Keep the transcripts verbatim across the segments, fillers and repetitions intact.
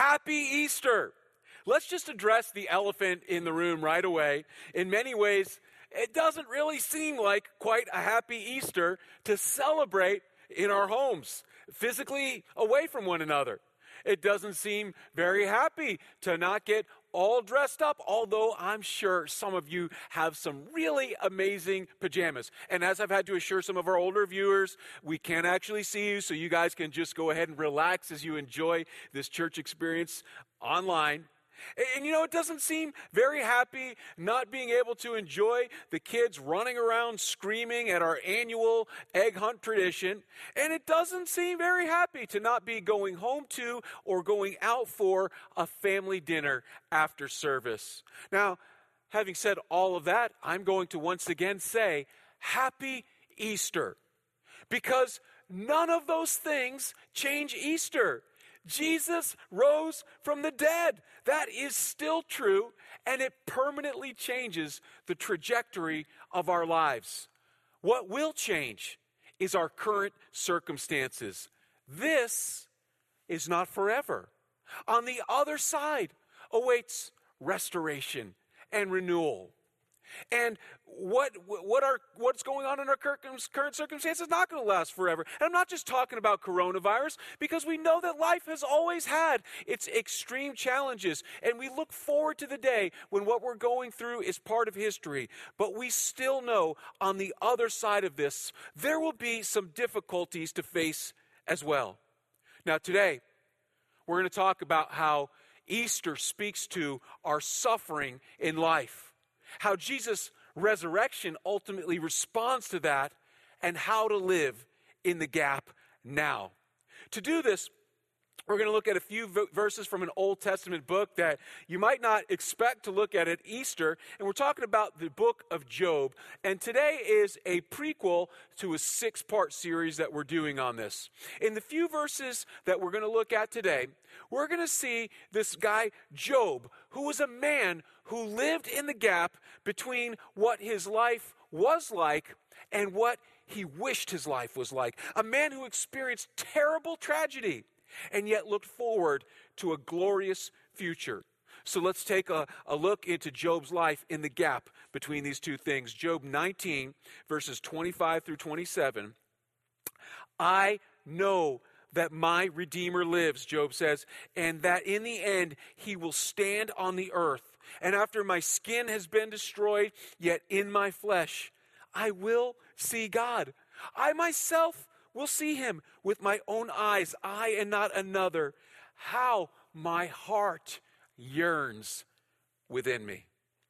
Happy Easter. Let's just address the elephant in the room right away. In many ways, it doesn't really seem like quite a happy Easter to celebrate in our homes, physically away from one another. It doesn't seem very happy to not get all dressed up, although I'm sure some of you have some really amazing pajamas. And as I've had to assure some of our older viewers, we can't actually see you, so you guys can just go ahead and relax as you enjoy this church experience online. And you know, it doesn't seem very happy not being able to enjoy the kids running around screaming at our annual egg hunt tradition. And it doesn't seem very happy to not be going home to or going out for a family dinner after service. Now, having said all of that, I'm going to once again say, Happy Easter. Because none of those things change Easter. Jesus rose from the dead. That is still true, and it permanently changes the trajectory of our lives. What will change is our current circumstances. This is not forever. On the other side awaits restoration and renewal. And what what are what's going on in our current circumstances is not going to last forever. And I'm not just talking about coronavirus, because we know that life has always had its extreme challenges. And we look forward to the day when what we're going through is part of history. But we still know on the other side of this, there will be some difficulties to face as well. Now today, we're going to talk about how Easter speaks to our suffering in life. How Jesus' resurrection ultimately responds to that, and how to live in the gap now. To do this, we're going to look at a few verses from an Old Testament book that you might not expect to look at at Easter, and we're talking about the book of Job. And today is a prequel to a six-part series that we're doing on this. In the few verses that we're going to look at today, we're going to see this guy Job, who was a man who lived in the gap between what his life was like and what he wished his life was like. A man who experienced terrible tragedy and yet looked forward to a glorious future. So let's take a, a look into Job's life in the gap between these two things. Job nineteen, verses twenty-five through twenty-seven. I know that my Redeemer lives, Job says, and that in the end he will stand on the earth. And after my skin has been destroyed, yet in my flesh I will see God. I myself will see him with my own eyes, I and not another. How my heart yearns within me.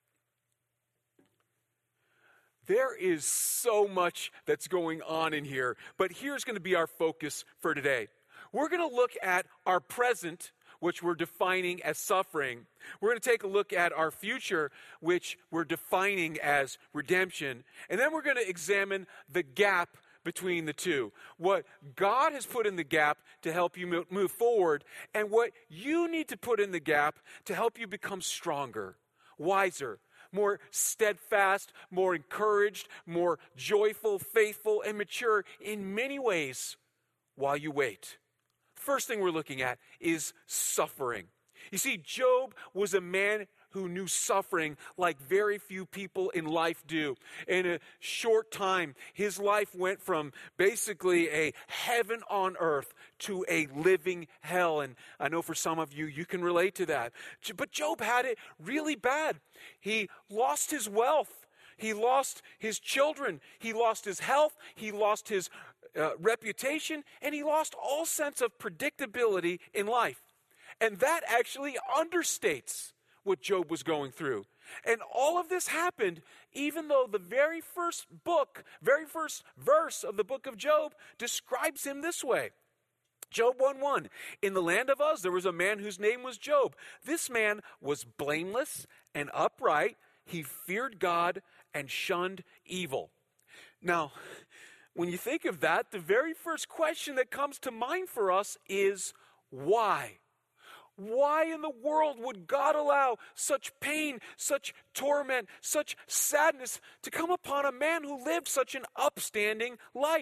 There is so much that's going on in here, but here's going to be our focus for today. We're going to look at our present, which we're defining as suffering. We're going to take a look at our future, which we're defining as redemption. And then we're going to examine the gap between the two. What God has put in the gap to help you move forward, and what you need to put in the gap to help you become stronger, wiser, more steadfast, more encouraged, more joyful, faithful, and mature in many ways while you wait. First thing we're looking at is suffering. You see, Job was a man who knew suffering like very few people in life do. In a short time, his life went from basically a heaven on earth to a living hell. And I know for some of you, you can relate to that. But Job had it really bad. He lost his wealth. He lost his children. He lost his health. He lost his uh, reputation. And he lost all sense of predictability in life. And that actually understates what Job was going through. And all of this happened even though the very first book, very first verse of the book of Job describes him this way. Job one one, in the land of Uz there was a man whose name was Job. This man was blameless and upright. He feared God and shunned evil. Now, when you think of that, the very first question that comes to mind for us is why? Why in the world would God allow such pain, such torment, such sadness to come upon a man who lived such an upstanding life?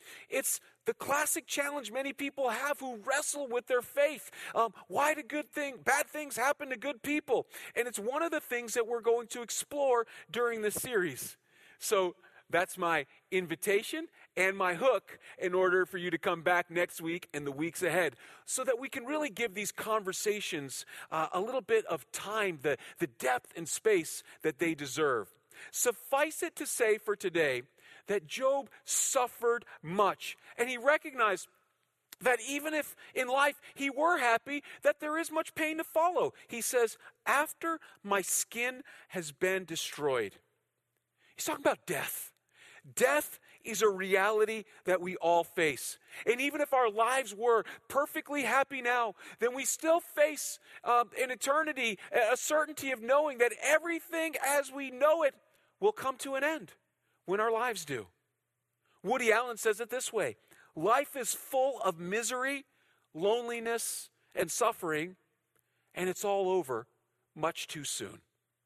It's the classic challenge many people have who wrestle with their faith. Um, why do good thing, bad things happen to good people? And it's one of the things that we're going to explore during this series. So that's my invitation and my hook in order for you to come back next week and the weeks ahead so that we can really give these conversations uh, a little bit of time, the, the depth and space that they deserve. Suffice it to say for today that Job suffered much, and he recognized that even if in life he were happy, that there is much pain to follow. He says, after my skin has been destroyed. He's talking about death. Death is a reality that we all face. And even if our lives were perfectly happy now, then we still face um, an eternity, a certainty of knowing that everything as we know it will come to an end when our lives do. Woody Allen says it this way: life is full of misery, loneliness, and suffering, and it's all over much too soon.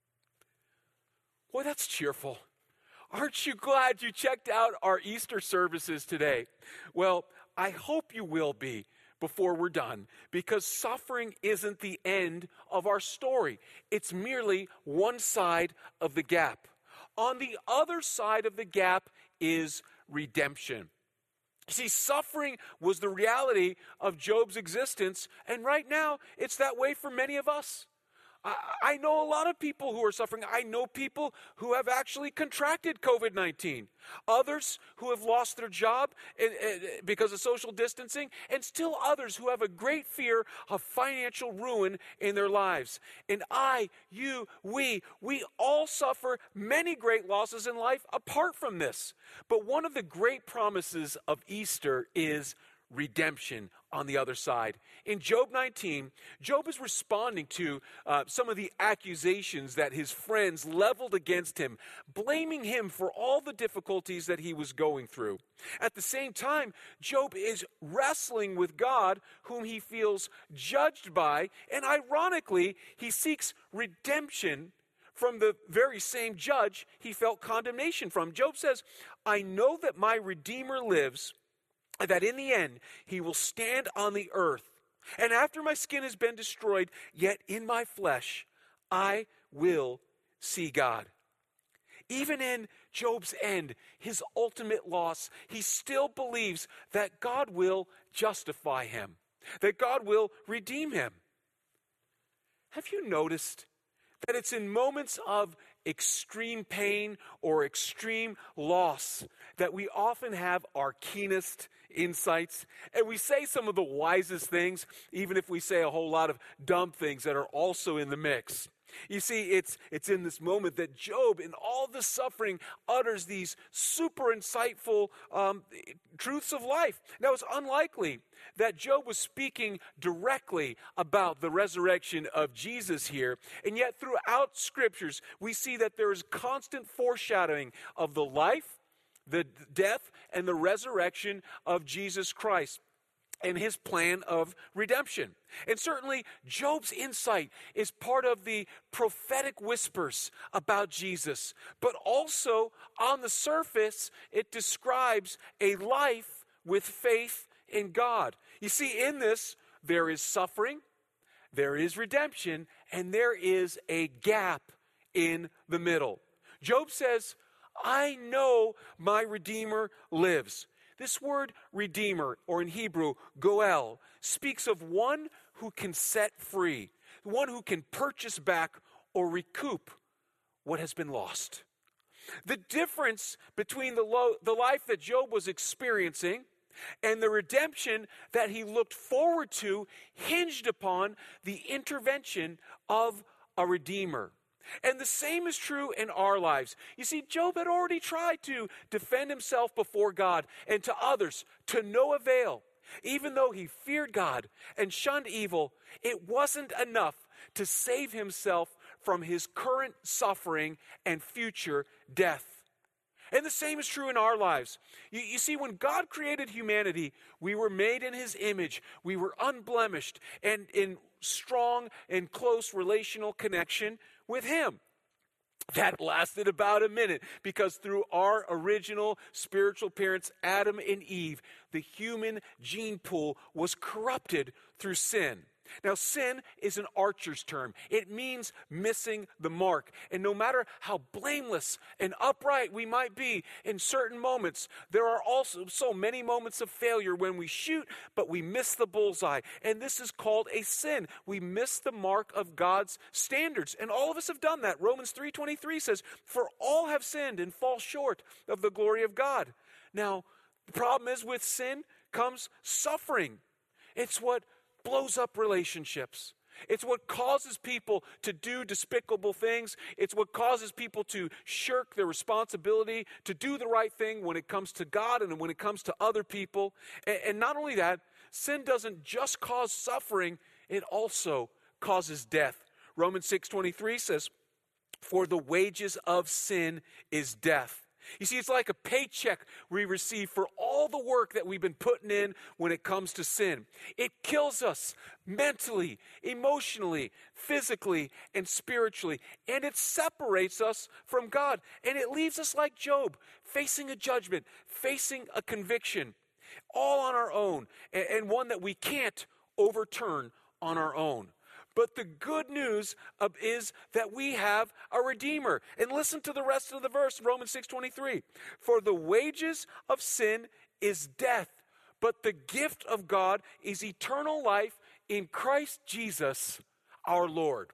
Boy, that's cheerful. Aren't you glad you checked out our Easter services today? Well, I hope you will be before we're done, because suffering isn't the end of our story. It's merely one side of the gap. On the other side of the gap is redemption. See, suffering was the reality of Job's existence, and right now it's that way for many of us. I, I know a lot of people who are suffering. I know people who have actually contracted covid nineteen. Others who have lost their job in, in, because of social distancing, and still others who have a great fear of financial ruin in their lives. And I, you, we, we all suffer many great losses in life apart from this. But one of the great promises of Easter is redemption on the other side. In Job nineteen, Job is responding to uh, some of the accusations that his friends leveled against him, blaming him for all the difficulties that he was going through. At the same time, Job is wrestling with God, whom he feels judged by, and ironically, he seeks redemption from the very same judge he felt condemnation from. Job says, I know that my Redeemer lives, that in the end he will stand on the earth. And after my skin has been destroyed, yet in my flesh I will see God. Even in Job's end, his ultimate loss, he still believes that God will justify him, that God will redeem him. Have you noticed that it's in moments of extreme pain or extreme loss that we often have our keenest insights, and we say some of the wisest things, even if we say a whole lot of dumb things that are also in the mix? You see, it's it's in this moment that Job, in all the suffering, utters these super insightful um, truths of life. Now, it's unlikely that Job was speaking directly about the resurrection of Jesus here, and yet throughout Scriptures, we see that there is constant foreshadowing of the life, the death, and the resurrection of Jesus Christ and his plan of redemption. And certainly, Job's insight is part of the prophetic whispers about Jesus. But also, on the surface, it describes a life with faith in God. You see, in this, there is suffering, there is redemption, and there is a gap in the middle. Job says, I know my Redeemer lives. This word redeemer, or in Hebrew, goel, speaks of one who can set free, one who can purchase back or recoup what has been lost. The difference between the, lo- the life that Job was experiencing and the redemption that he looked forward to hinged upon the intervention of a redeemer. And the same is true in our lives. You see, Job had already tried to defend himself before God and to others to no avail. Even though he feared God and shunned evil, it wasn't enough to save himself from his current suffering and future death. And the same is true in our lives. You, you see, when God created humanity, we were made in his image. We were unblemished and in strong and close relational connection with him. That lasted about a minute because through our original spiritual parents, Adam and Eve, the human gene pool was corrupted through sin. Now, sin is an archer's term. It means missing the mark. And no matter how blameless and upright we might be in certain moments, there are also so many moments of failure when we shoot, but we miss the bullseye. And this is called a sin. We miss the mark of God's standards. And all of us have done that. Romans three twenty-three says, "For all have sinned and fall short of the glory of God." Now, the problem is with sin comes suffering. It's what blows up relationships. It's what causes people to do despicable things. It's what causes people to shirk their responsibility to do the right thing when it comes to God and when it comes to other people. And, and not only that, sin doesn't just cause suffering, it also causes death. Romans six twenty-three says, "For the wages of sin is death." You see, it's like a paycheck we receive for all the work that we've been putting in when it comes to sin. It kills us mentally, emotionally, physically, and spiritually. And it separates us from God. And it leaves us like Job, facing a judgment, facing a conviction, all on our own, and one that we can't overturn on our own. But the good news of, is that we have a Redeemer. And listen to the rest of the verse, Romans six twenty-three. "For the wages of sin is death, but the gift of God is eternal life in Christ Jesus our Lord."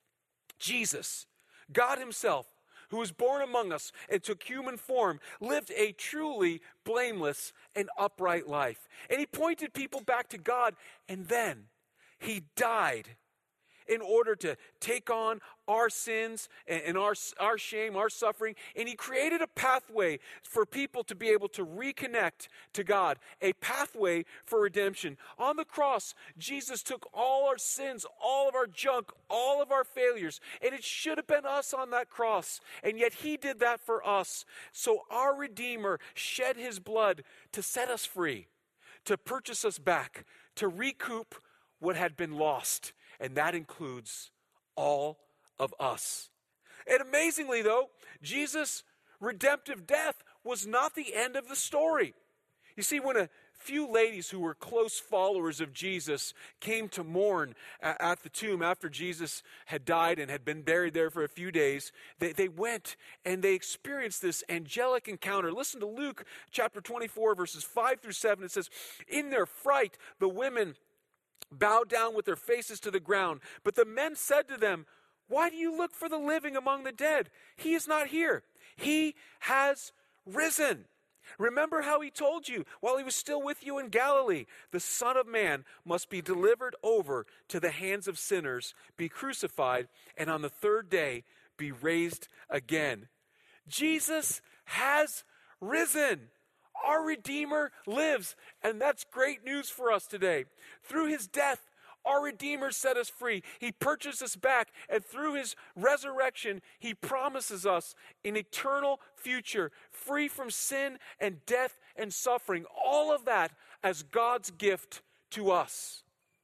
Jesus, God himself, who was born among us and took human form, lived a truly blameless and upright life. And he pointed people back to God, and then he died in order to take on our sins and, and our, our shame, our suffering. And he created a pathway for people to be able to reconnect to God, a pathway for redemption. On the cross, Jesus took all our sins, all of our junk, all of our failures, and it should have been us on that cross. And yet he did that for us. So our Redeemer shed his blood to set us free, to purchase us back, to recoup what had been lost. And that includes all of us. And amazingly, though, Jesus' redemptive death was not the end of the story. You see, when a few ladies who were close followers of Jesus came to mourn at the tomb after Jesus had died and had been buried there for a few days, they, they went and they experienced this angelic encounter. Listen to Luke chapter twenty-four, verses five through seven. It says, "In their fright, the women bowed down with their faces to the ground. But the men said to them, 'Why do you look for the living among the dead? He is not here. He has risen. Remember how he told you while he was still with you in Galilee, the Son of Man must be delivered over to the hands of sinners, be crucified, and on the third day be raised again.'" Jesus has risen. Our Redeemer lives, and that's great news for us today. Through his death, our Redeemer set us free. He purchased us back, and through his resurrection, he promises us an eternal future, free from sin and death and suffering. All of that as God's gift to us.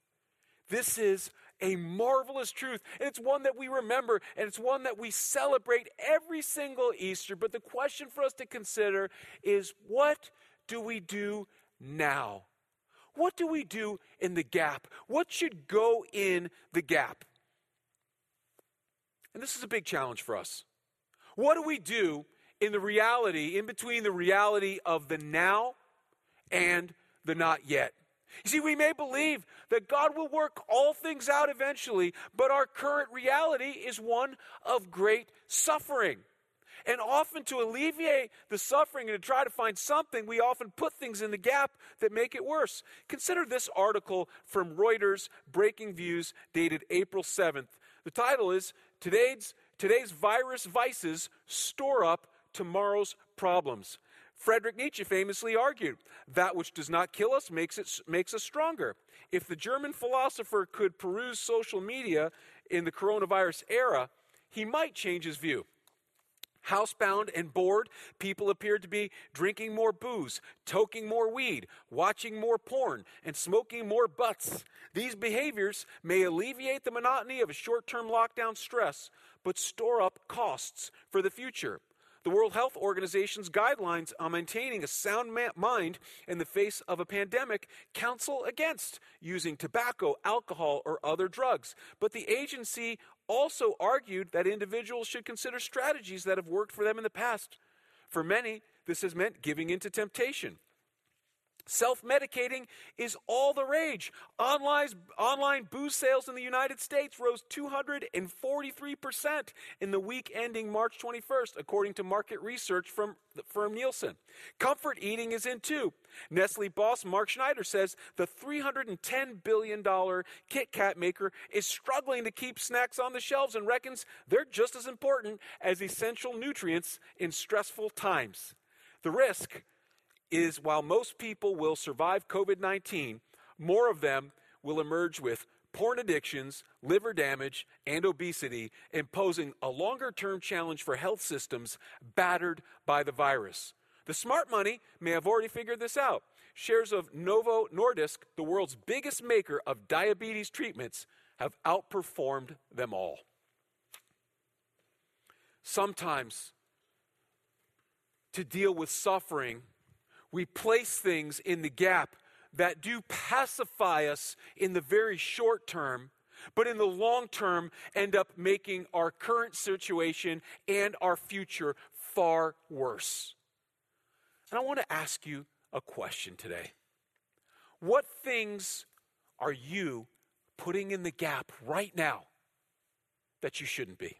This is a marvelous truth, and it's one that we remember, and it's one that we celebrate every single Easter. But the question for us to consider is, what do we do now? What do we do in the gap? What should go in the gap? And this is a big challenge for us. What do we do in the reality, in between the reality of the now and the not yet? You see, we may believe that God will work all things out eventually, but our current reality is one of great suffering. And often to alleviate the suffering and to try to find something, we often put things in the gap that make it worse. Consider this article from Reuters, Breaking Views, dated April seventh. The title is, Today's, Today's Virus Vices Store Up Tomorrow's Problems. Friedrich Nietzsche famously argued, "That which does not kill us makes it makes us stronger." If the German philosopher could peruse social media in the coronavirus era, he might change his view. Housebound and bored, people appeared to be drinking more booze, toking more weed, watching more porn, and smoking more butts. These behaviors may alleviate the monotony of a short-term lockdown stress, but store up costs for the future. The World Health Organization's guidelines on maintaining a sound ma- mind in the face of a pandemic counsel against using tobacco, alcohol, or other drugs. But the agency also argued that individuals should consider strategies that have worked for them in the past. For many, this has meant giving in to temptation. Self-medicating is all the rage. Online, online booze sales in the United States rose two hundred forty-three percent in the week ending March twenty-first, according to market research from the firm Nielsen. Comfort eating is in too. Nestle boss Mark Schneider says the three hundred ten billion dollars Kit Kat maker is struggling to keep snacks on the shelves and reckons they're just as important as essential nutrients in stressful times. The risk is while most people will survive covid nineteen, more of them will emerge with porn addictions, liver damage, and obesity, imposing a longer-term challenge for health systems battered by the virus. The smart money may have already figured this out. Shares of Novo Nordisk, the world's biggest maker of diabetes treatments, have outperformed them all. Sometimes, to deal with suffering, we place things in the gap that do pacify us in the very short term, but in the long term end up making our current situation and our future far worse. And I want to ask you a question today. What things are you putting in the gap right now that you shouldn't be?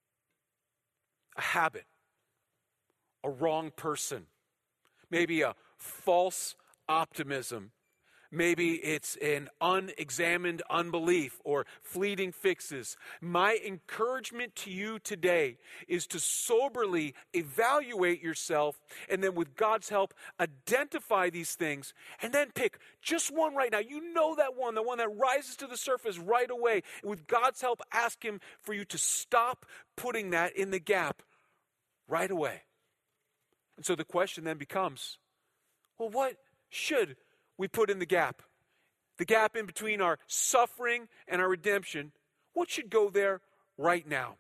A habit, a wrong person, maybe a false optimism. Maybe it's an unexamined unbelief or fleeting fixes. My encouragement to you today is to soberly evaluate yourself and then with God's help identify these things and then pick just one right now. You know that one, the one that rises to the surface right away. And with God's help, ask Him for you to stop putting that in the gap right away. And so the question then becomes, well, what should we put in the gap? The gap in between our suffering and our redemption. What should go there right now?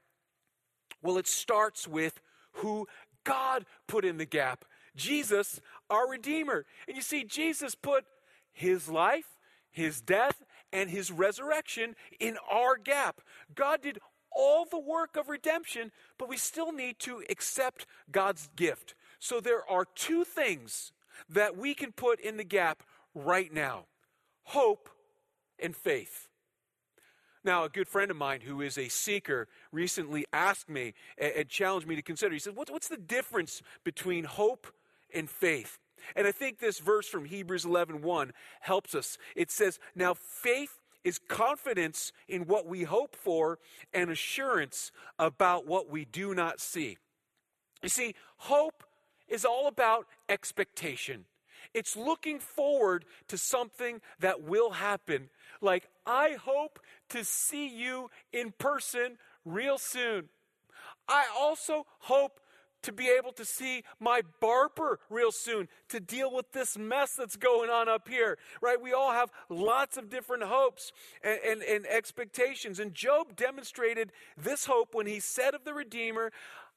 Well, it starts with who God put in the gap. Jesus, our Redeemer. And you see, Jesus put His life, His death, and His resurrection in our gap. God did all the work of redemption, but we still need to accept God's gift. So there are two things that we can put in the gap right now: hope and faith. Now, a good friend of mine who is a seeker recently asked me and challenged me to consider. He said, what's the difference between hope and faith? And I think this verse from Hebrews eleven one helps us. It says, now faith is confidence in what we hope for and assurance about what we do not see. You see, hope is all about expectation. It's looking forward to something that will happen. Like, I hope to see you in person real soon. I also hope to be able to see my barber real soon to deal with this mess that's going on up here, right? We all have lots of different hopes and, and, and expectations. And Job demonstrated this hope when he said of the Redeemer,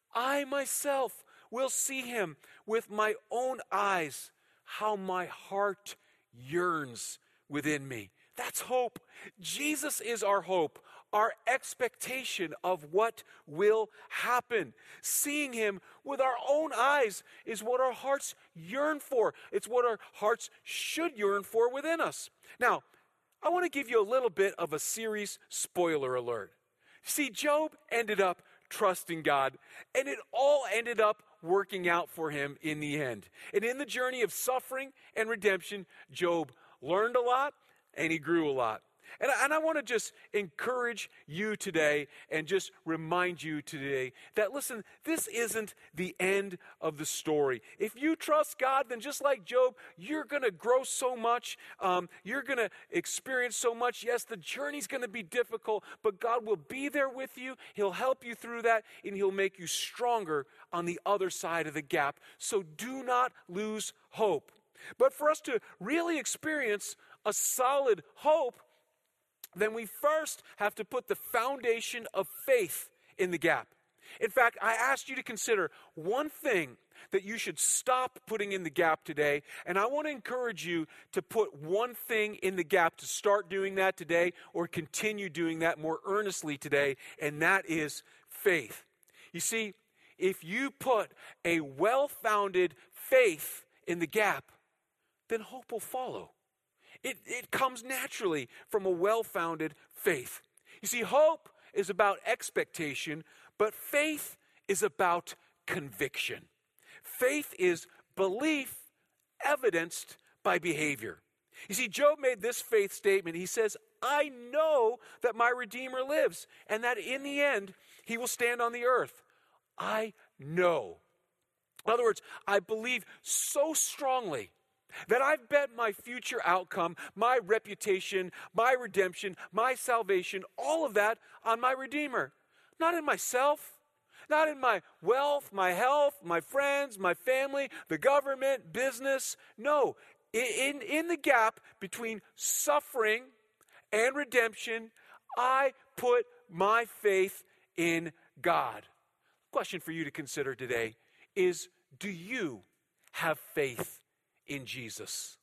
I myself will see him with my own eyes. How my heart yearns within me. That's hope. Jesus is our hope, our expectation of what will happen. Seeing Him with our own eyes is what our hearts yearn for. It's what our hearts should yearn for within us. Now, I want to give you a little bit of a series spoiler alert. See, Job ended up trusting God, and it all ended up working out for him in the end. And in the journey of suffering and redemption, Job learned a lot and he grew a lot. And I, and I want to just encourage you today and just remind you today that, listen, this isn't the end of the story. If you trust God, then just like Job, you're going to grow so much. Um, you're going to experience so much. Yes, the journey's going to be difficult, but God will be there with you. He'll help you through that, and He'll make you stronger on the other side of the gap. So do not lose hope. But for us to really experience a solid hope, then we first have to put the foundation of faith in the gap. In fact, I asked you to consider one thing that you should stop putting in the gap today, and I want to encourage you to put one thing in the gap, to start doing that today or continue doing that more earnestly today, and that is faith. You see, if you put a well-founded faith in the gap, then hope will follow. It, it comes naturally from a well-founded faith. You see, hope is about expectation, but faith is about conviction. Faith is belief evidenced by behavior. You see, Job made this faith statement. He says, I know that my Redeemer lives, and that in the end, He will stand on the earth. I know. In other words, I believe so strongly that I've bet my future outcome, my reputation, my redemption, my salvation, all of that on my Redeemer. Not in myself, not in my wealth, my health, my friends, my family, the government, business. No, in, in the gap between suffering and redemption, I put my faith in God. Question for you to consider today is, do you have faith in Jesus?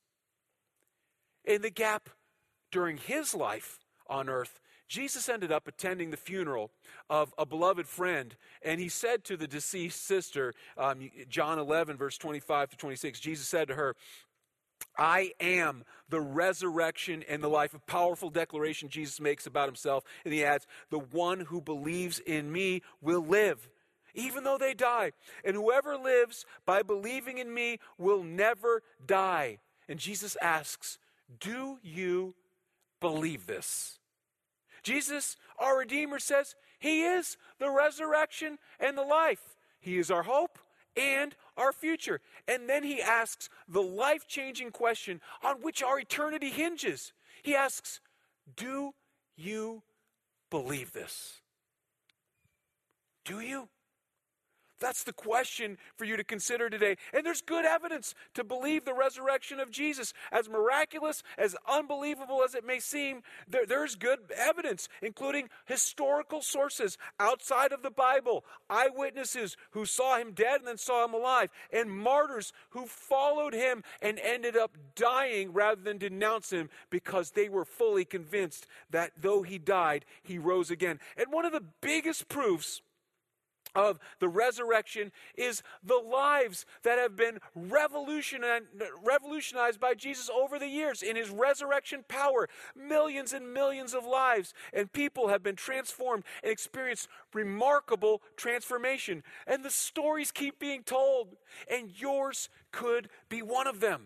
In the gap during His life on earth, Jesus ended up attending the funeral of a beloved friend, and He said to the deceased sister, um, John eleven, verse twenty-five to twenty-six, Jesus said to her, I am the resurrection and the life. A powerful declaration Jesus makes about Himself, and He adds, the one who believes in me will live, even though they die. And whoever lives by believing in me will never die. And Jesus asks, do you believe this? Jesus, our Redeemer, says He is the resurrection and the life. He is our hope and our future. And then He asks the life-changing question on which our eternity hinges. He asks, do you believe this? Do you? That's the question for you to consider today. And there's good evidence to believe the resurrection of Jesus. As miraculous, as unbelievable as it may seem, there, there's good evidence, including historical sources outside of the Bible, eyewitnesses who saw Him dead and then saw Him alive, and martyrs who followed Him and ended up dying rather than denounce Him because they were fully convinced that though He died, He rose again. And one of the biggest proofs of the resurrection is the lives that have been revolutionized, revolutionized by Jesus over the years in His resurrection power. Millions and millions of lives and people have been transformed and experienced remarkable transformation. And the stories keep being told, and yours could be one of them.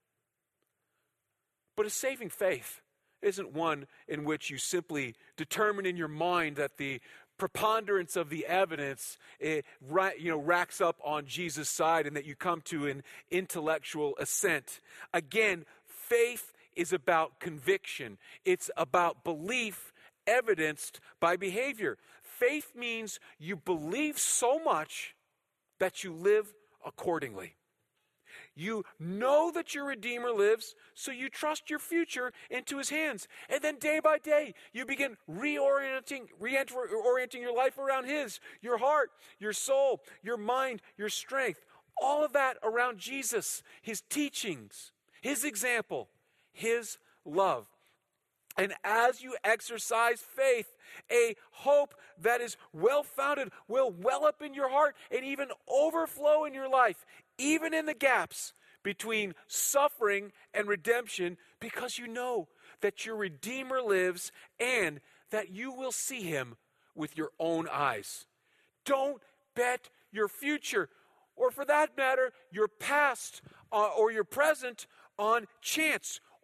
But a saving faith isn't one in which you simply determine in your mind that the preponderance of the evidence it, you know, racks up on Jesus' side and that you come to an intellectual assent. Again, faith is about conviction. It's about belief evidenced by behavior. Faith means you believe so much that you live accordingly. You know that your Redeemer lives, so you trust your future into His hands. And then day by day, you begin reorienting, reorienting your life around His, your heart, your soul, your mind, your strength. All of that around Jesus, His teachings, His example, His love. And as you exercise faith, a hope that is well-founded will well up in your heart and even overflow in your life, even in the gaps between suffering and redemption, because you know that your Redeemer lives and that you will see Him with your own eyes. Don't bet your future, or for that matter, your past uh, or your present on chance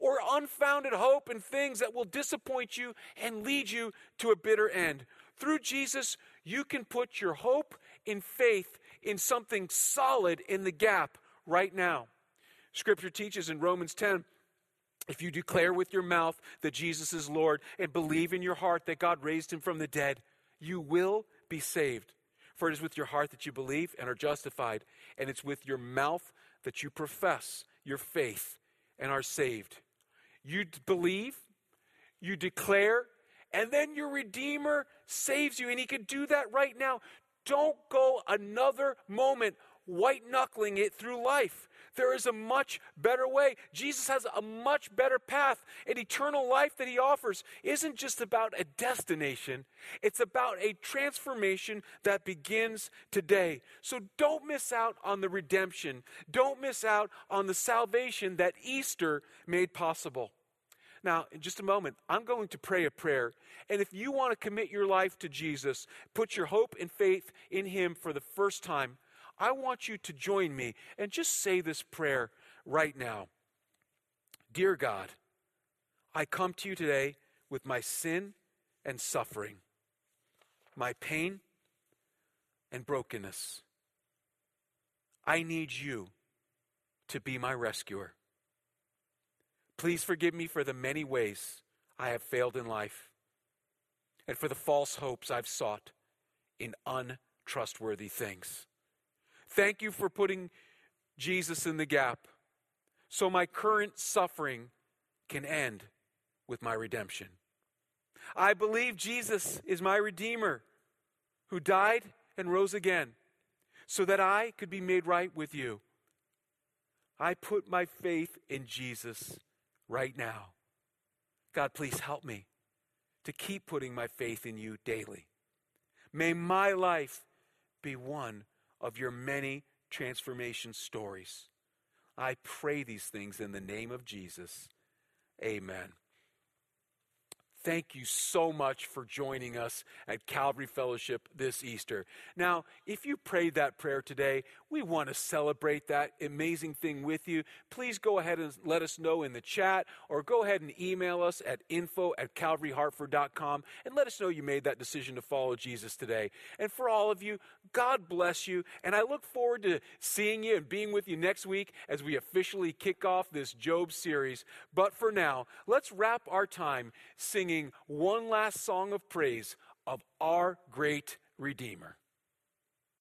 or unfounded hope in things that will disappoint you and lead you to a bitter end. Through Jesus, you can put your hope and faith in something solid in the gap right now. Scripture teaches in Romans ten, if you declare with your mouth that Jesus is Lord and believe in your heart that God raised him from the dead, you will be saved. For it is with your heart that you believe and are justified, and it's with your mouth that you profess your faith and are saved. You believe, you declare, and then your Redeemer saves you, and he can do that right now. Don't go another moment white-knuckling it through life. There is a much better way. Jesus has a much better path. An eternal life that he offers isn't just about a destination. It's about a transformation that begins today. So don't miss out on the redemption. Don't miss out on the salvation that Easter made possible. Now, in just a moment, I'm going to pray a prayer. And if you want to commit your life to Jesus, put your hope and faith in him for the first time, I want you to join me and just say this prayer right now. Dear God, I come to you today with my sin and suffering, my pain and brokenness. I need you to be my rescuer. Please forgive me for the many ways I have failed in life and for the false hopes I've sought in untrustworthy things. Thank you for putting Jesus in the gap so my current suffering can end with my redemption. I believe Jesus is my Redeemer who died and rose again so that I could be made right with you. I put my faith in Jesus right now. God, please help me to keep putting my faith in you daily. May my life be one of your many transformation stories. I pray these things in the name of Jesus. Amen. Thank you so much for joining us at Calvary Fellowship this Easter. Now, if you prayed that prayer today, we want to celebrate that amazing thing with you. Please go ahead and let us know in the chat, or go ahead and email us at info at calvary hartford dot com and let us know you made that decision to follow Jesus today. And for all of you, God bless you, and I look forward to seeing you and being with you next week as we officially kick off this Job series. But for now, let's wrap our time singing one last song of praise of our great Redeemer.